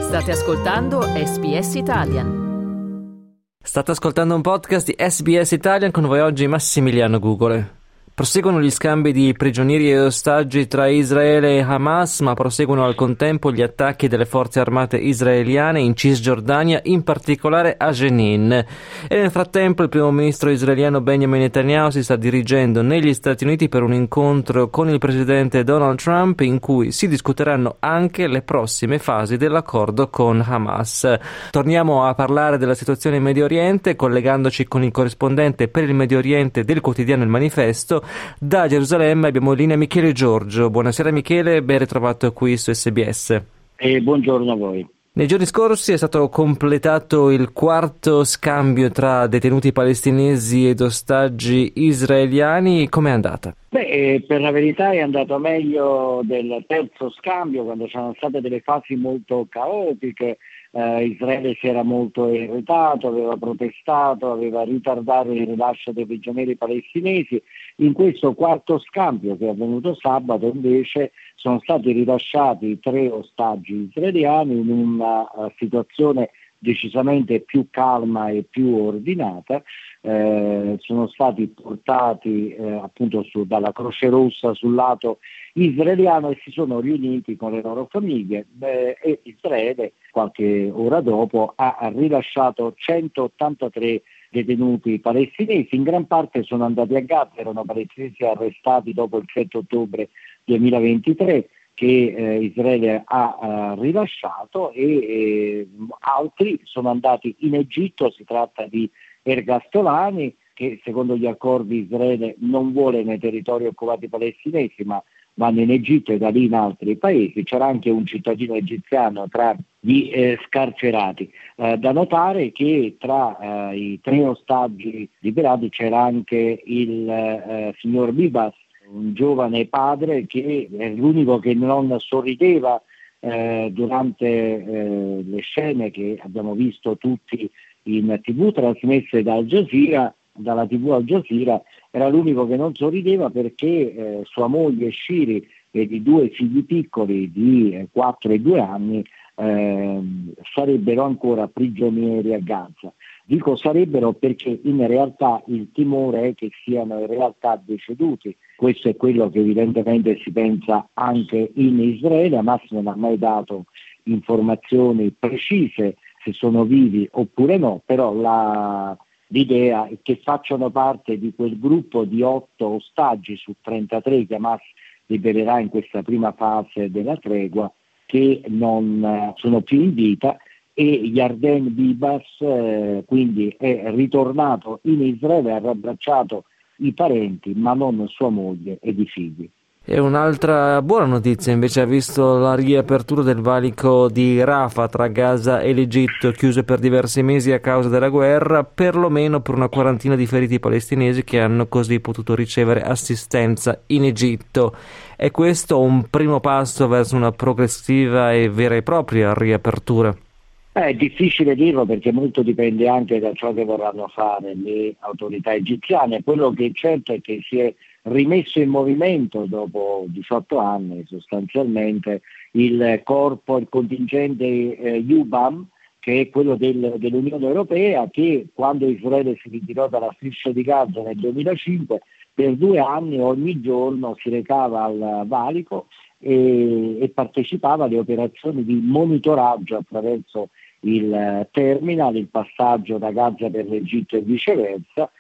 State ascoltando SBS Italian. State ascoltando un podcast di SBS Italian, con voi oggi Massimiliano Gugole. Proseguono gli scambi di prigionieri e ostaggi tra Israele e Hamas, ma proseguono al contempo gli attacchi delle forze armate israeliane in Cisgiordania, in particolare a Jenin. E nel frattempo il primo ministro israeliano Benjamin Netanyahu si sta dirigendo negli Stati Uniti per un incontro con il presidente Donald Trump, in cui si discuteranno anche le prossime fasi dell'accordo con Hamas. Torniamo a parlare della situazione in Medio Oriente, collegandoci con il corrispondente per il Medio Oriente del quotidiano Il Manifesto. Da Gerusalemme abbiamo in linea Michele Giorgio. Buonasera Michele, ben ritrovato qui su SBS. Buongiorno a voi. Nei giorni scorsi è stato completato il quarto scambio tra detenuti palestinesi ed ostaggi israeliani. Com'è andata? Per la verità è andato meglio del terzo scambio, quando c'erano state delle fasi molto caotiche. Israele si era molto irritato, aveva protestato, aveva ritardato il rilascio dei prigionieri palestinesi. In questo quarto scambio, che è avvenuto sabato, invece sono stati rilasciati 3 ostaggi israeliani in una situazione decisamente più calma e più ordinata. Sono stati portati appunto dalla Croce Rossa sul lato israeliano e si sono riuniti con le loro famiglie, e Israele qualche ora dopo ha rilasciato 183 detenuti palestinesi. In gran parte sono andati a Gaza, erano palestinesi arrestati dopo il 7 ottobre 2023 che Israele ha rilasciato, e altri sono andati in Egitto. Si tratta di ergastolani che secondo gli accordi Israele non vuole nei territori occupati palestinesi, ma vanno in Egitto e da lì in altri paesi. C'era anche un cittadino egiziano tra gli scarcerati. Da notare che tra i 3 ostaggi liberati c'era anche il signor Bibas, un giovane padre che è l'unico che non sorrideva durante le scene che abbiamo visto tutti in TV trasmesse da Al Jazeera. Dalla TV Al Jazeera era l'unico che non sorrideva perché sua moglie Shiri e i 2 figli piccoli di 4 e 2 anni sarebbero ancora prigionieri a Gaza. Dico sarebbero perché in realtà il timore è che siano in realtà deceduti. Questo è quello che evidentemente si pensa anche in Israele. Hamas non ha mai dato informazioni precise se sono vivi oppure no, però l'idea è che facciano parte di quel gruppo di 8 ostaggi su 33 che Hamas libererà in questa prima fase della tregua, che non sono più in vita, e Yarden Bibas quindi è ritornato in Israele, ha rabbracciato i parenti ma non sua moglie ed i figli. E un'altra buona notizia invece ha visto la riapertura del valico di Rafah tra Gaza e l'Egitto, chiuso per diversi mesi a causa della guerra, perlomeno per una quarantina di feriti palestinesi che hanno così potuto ricevere assistenza in Egitto. È questo un primo passo verso una progressiva e vera e propria riapertura? È difficile dirlo perché molto dipende anche da ciò che vorranno fare le autorità egiziane. Quello che è certo è che si è rimesso in movimento dopo 18 anni sostanzialmente il contingente UBAM, che è quello dell'Unione Europea, che quando Israele si ritirò dalla striscia di Gaza nel 2005 per 2 anni ogni giorno si recava al valico e partecipava alle operazioni di monitoraggio attraverso il terminal, il passaggio da Gaza per l'Egitto e viceversa.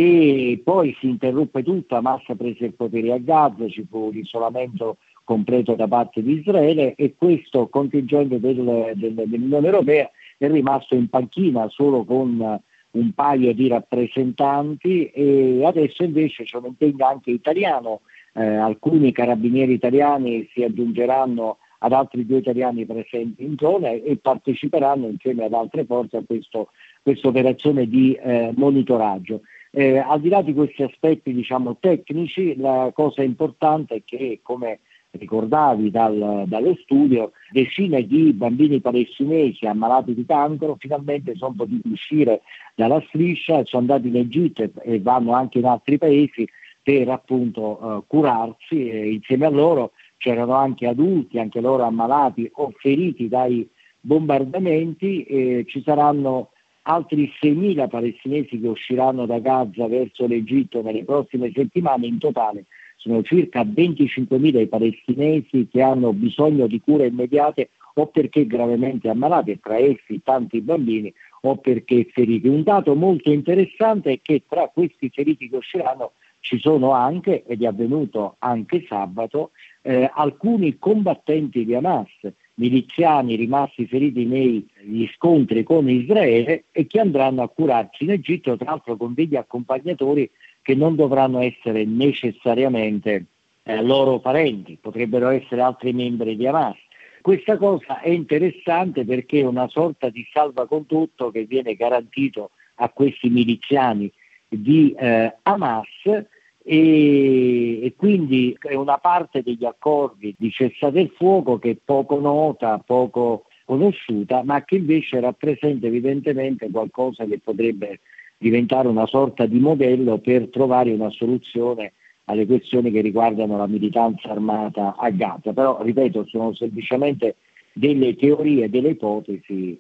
E poi si interruppe tutto, Hamas prese il potere a Gaza, ci fu l'isolamento completo da parte di Israele e questo contingente dell'Unione Europea è rimasto in panchina solo con un paio di rappresentanti, e adesso invece c'è un impegno anche italiano. Alcuni carabinieri italiani si aggiungeranno ad altri 2 italiani presenti in zona e parteciperanno insieme ad altre forze a questa operazione di monitoraggio. Al di là di questi aspetti tecnici, la cosa importante è che, come ricordavi dallo studio, decine di bambini palestinesi ammalati di cancro finalmente sono potuti uscire dalla striscia, sono andati in Egitto e vanno anche in altri paesi per appunto curarsi, e insieme a loro c'erano anche adulti, anche loro ammalati o feriti dai bombardamenti, ci saranno altri 6.000 palestinesi che usciranno da Gaza verso l'Egitto nelle prossime settimane. In totale sono circa 25.000 i palestinesi che hanno bisogno di cure immediate o perché gravemente ammalati, e tra essi tanti bambini, o perché feriti. Un dato molto interessante è che tra questi feriti che usciranno ci sono anche, ed è avvenuto anche sabato, alcuni combattenti di Hamas, miliziani rimasti feriti negli scontri con Israele e che andranno a curarsi in Egitto, tra l'altro con degli accompagnatori che non dovranno essere necessariamente loro parenti, potrebbero essere altri membri di Hamas. Questa cosa è interessante perché è una sorta di salvacondotto che viene garantito a questi miliziani di Hamas, e quindi è una parte degli accordi di cessate il fuoco che è poco nota, poco conosciuta, ma che invece rappresenta evidentemente qualcosa che potrebbe diventare una sorta di modello per trovare una soluzione alle questioni che riguardano la militanza armata a Gaza. Però, ripeto, sono semplicemente delle teorie, delle ipotesi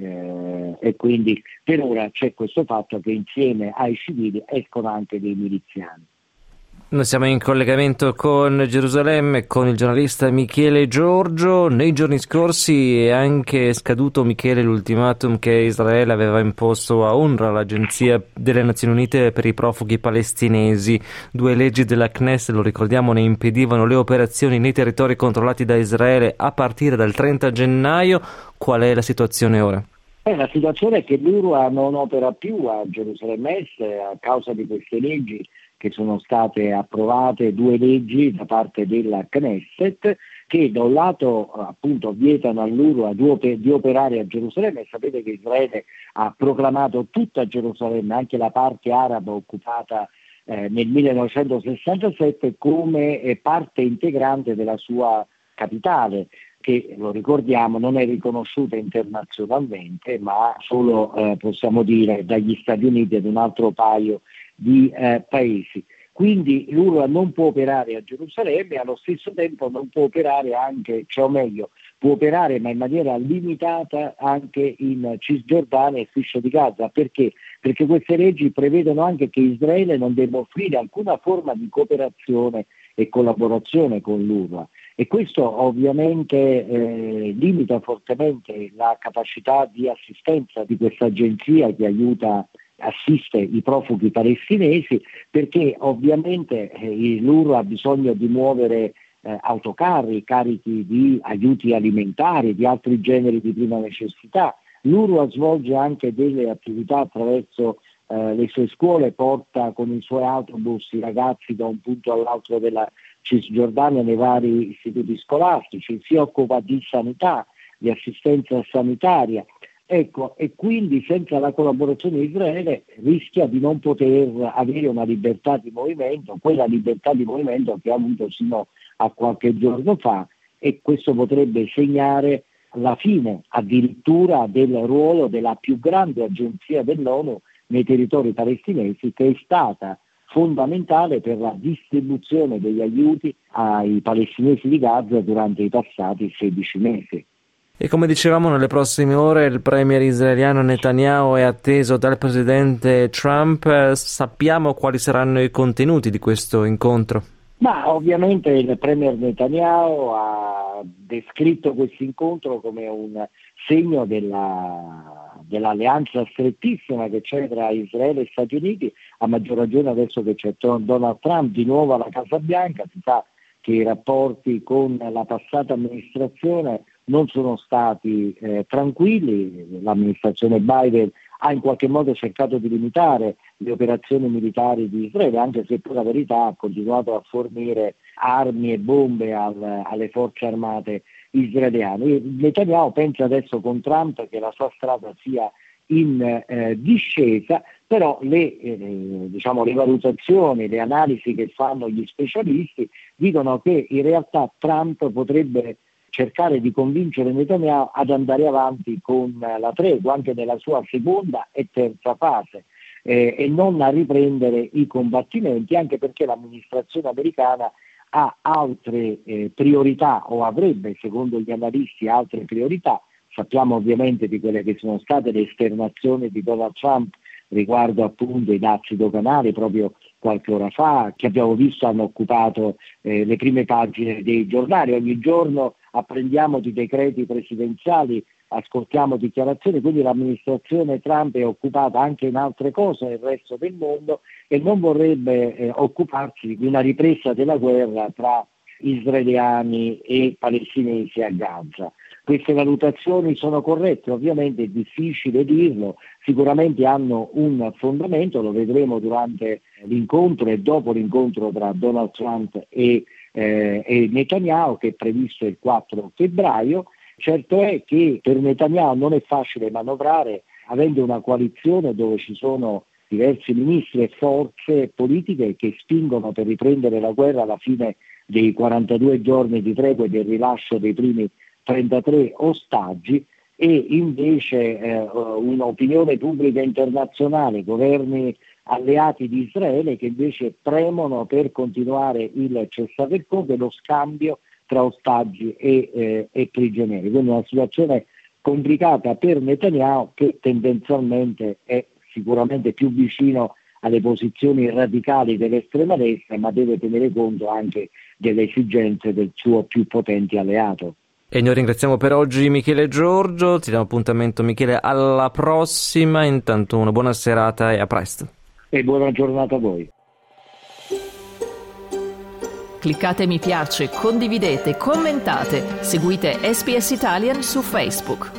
e quindi per ora c'è questo fatto che insieme ai civili escono anche dei miliziani. Noi siamo in collegamento con Gerusalemme con il giornalista Michele Giorgio. Nei giorni scorsi è anche scaduto, Michele, l'ultimatum che Israele aveva imposto a UNRWA, l'Agenzia delle Nazioni Unite per i profughi palestinesi. 2 leggi della Knesset, lo ricordiamo, ne impedivano le operazioni nei territori controllati da Israele a partire dal 30 gennaio. Qual è la situazione ora? La situazione è che l'UNRWA non opera più a Gerusalemme Est a causa di queste leggi che sono state approvate, 2 leggi da parte della Knesset che da un lato appunto vietano all'UNRWA di operare a Gerusalemme. Sapete che Israele ha proclamato tutta Gerusalemme, anche la parte araba occupata nel 1967, come parte integrante della sua capitale, che, lo ricordiamo, non è riconosciuta internazionalmente, ma solo, possiamo dire, dagli Stati Uniti ed un altro paio di paesi. Quindi l'UNRWA non può operare a Gerusalemme e allo stesso tempo non può operare anche, cioè o meglio, può operare ma in maniera limitata anche in Cisgiordania e Striscia di Gaza. Perché? Perché queste leggi prevedono anche che Israele non debba offrire alcuna forma di cooperazione e collaborazione con l'UNRWA. E questo ovviamente limita fortemente la capacità di assistenza di questa agenzia che assiste i profughi palestinesi, perché ovviamente l'UNRWA ha bisogno di muovere autocarri, carichi di aiuti alimentari, di altri generi di prima necessità. L'UNRWA svolge anche delle attività attraverso le sue scuole, porta con i suoi autobus i ragazzi da un punto all'altro della Cisgiordania nei vari istituti scolastici, si occupa di sanità, di assistenza sanitaria. Ecco, e quindi senza la collaborazione di Israele rischia di non poter avere una libertà di movimento, quella libertà di movimento che ha avuto sino a qualche giorno fa, e questo potrebbe segnare la fine addirittura del ruolo della più grande agenzia dell'ONU nei territori palestinesi, che è stata fondamentale per la distribuzione degli aiuti ai palestinesi di Gaza durante i passati 16 mesi. E come dicevamo, nelle prossime ore il premier israeliano Netanyahu è atteso dal presidente Trump. Sappiamo quali saranno i contenuti di questo incontro? Ma ovviamente il premier Netanyahu ha descritto questo incontro come un segno dell'alleanza strettissima che c'è tra Israele e Stati Uniti, a maggior ragione adesso che c'è Donald Trump di nuovo alla Casa Bianca. Si sa che i rapporti con la passata amministrazione non sono stati tranquilli. L'amministrazione Biden ha in qualche modo cercato di limitare le operazioni militari di Israele, anche se per la verità ha continuato a fornire armi e bombe alle forze armate israeliane. Netanyahu pensa adesso con Trump che la sua strada sia in discesa, però le valutazioni, le analisi che fanno gli specialisti dicono che in realtà Trump potrebbe cercare di convincere Netanyahu ad andare avanti con la tregua anche nella sua seconda e terza fase e non a riprendere i combattimenti, anche perché l'amministrazione americana ha altre priorità, o avrebbe secondo gli analisti altre priorità, sappiamo ovviamente di quelle che sono state le esternazioni di Donald Trump riguardo appunto i dazi doganali proprio qualche ora fa, che abbiamo visto hanno occupato le prime pagine dei giornali. Ogni giorno apprendiamo di decreti presidenziali, ascoltiamo dichiarazioni, quindi l'amministrazione Trump è occupata anche in altre cose nel resto del mondo e non vorrebbe occuparsi di una ripresa della guerra tra israeliani e palestinesi a Gaza. Queste valutazioni sono corrette, ovviamente è difficile dirlo, sicuramente hanno un fondamento, lo vedremo durante l'incontro e dopo l'incontro tra Donald Trump e Netanyahu, che è previsto il 4 febbraio. Certo è che per Netanyahu non è facile manovrare, avendo una coalizione dove ci sono diversi ministri e forze politiche che spingono per riprendere la guerra alla fine dei 42 giorni di tregua e del rilascio dei primi 33 ostaggi, e invece un'opinione pubblica internazionale, governi alleati di Israele che invece premono per continuare il cessate il fuoco e lo scambio tra ostaggi e prigionieri. Quindi una situazione complicata per Netanyahu, che tendenzialmente è sicuramente più vicino alle posizioni radicali dell'estrema destra, ma deve tenere conto anche delle esigenze del suo più potente alleato. E noi ringraziamo per oggi Michele Giorgio, ti diamo appuntamento Michele alla prossima, intanto una buona serata e a presto. E buona giornata a voi. Cliccate mi piace, condividete, commentate, seguite SBS Italian su Facebook.